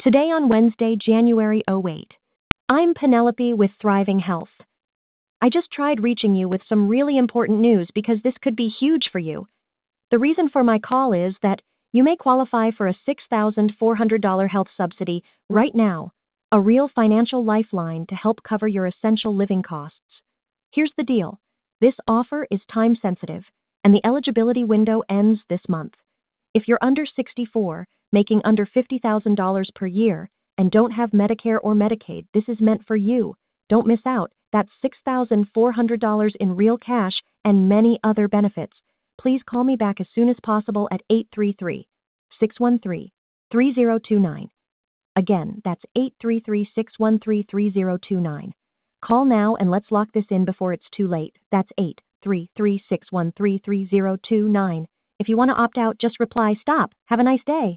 Today on Wednesday, January 8. I'm Penelope with Thriving Health. I just tried reaching you with some really important news because this could be huge for you. The reason for my call is that you may qualify for a $6,400 health subsidy right now, a real financial lifeline to help cover your essential living costs. Here's the deal. This offer is time sensitive, and the eligibility window ends this month. If you're under 64, making under $50,000 per year, and don't have Medicare or Medicaid, this is meant for you. Don't miss out. That's $6,400 in real cash and many other benefits. Please call me back as soon as possible at 833-613-3029. Again, that's 833-613-3029. Call now and let's lock this in before it's too late. That's 833-613-3029. If you want to opt out, just reply, "Stop. Have a nice day."